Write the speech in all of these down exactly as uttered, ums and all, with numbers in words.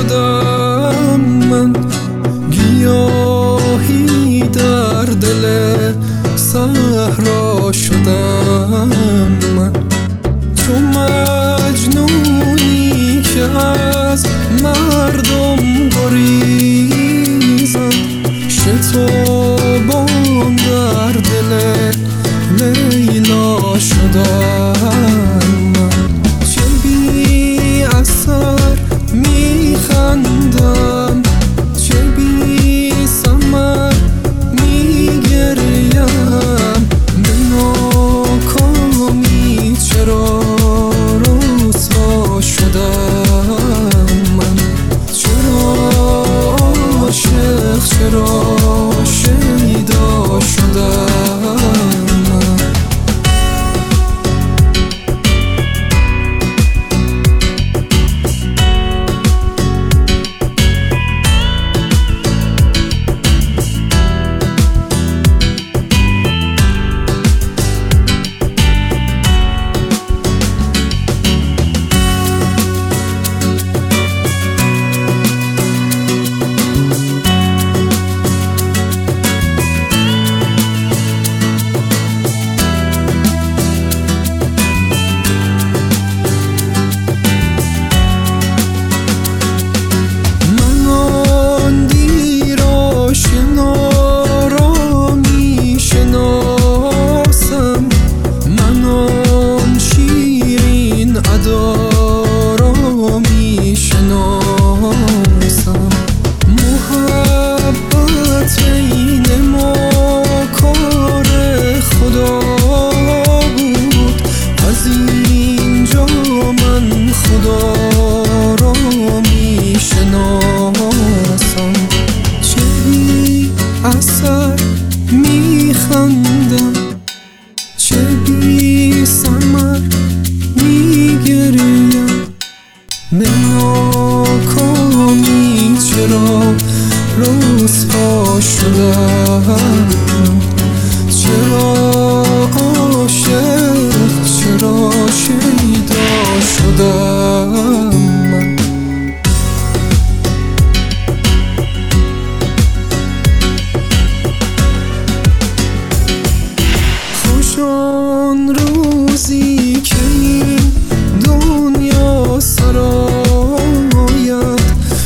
شدم من، گیاهی در دل صحرا شدم من. تو مجنونی که از مردم گریزم، شتابان در دل لیلا شدم من. چه بی اثر میخندم، چه بی ثمر میگریم، به ناکامی چرا رسوا شدم من. چرا عاشق، چرا شیدا شدم من. میخندم، چه بی ثمر میگریم، به ناکامی چرا رسوا شدم. چرا عاشق، چرا شیدا شدم من. آن روزی که این دنیا سراید،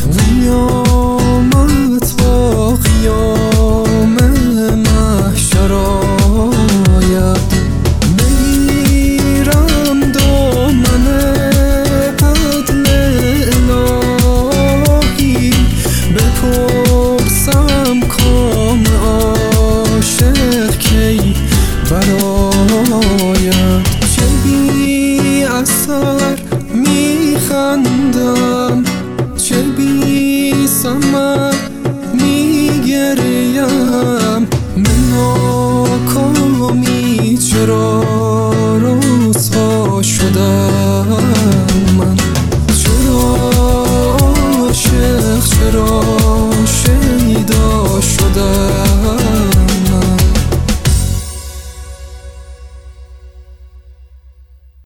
قیامت با قیام محشر آید. بگیرم دامن عدل الهی، بپرسم کام عاشق کی براید. چه بی اثر میخندم، چه بی ثمر میگریم، به ناکامی چرا رسوا شدم.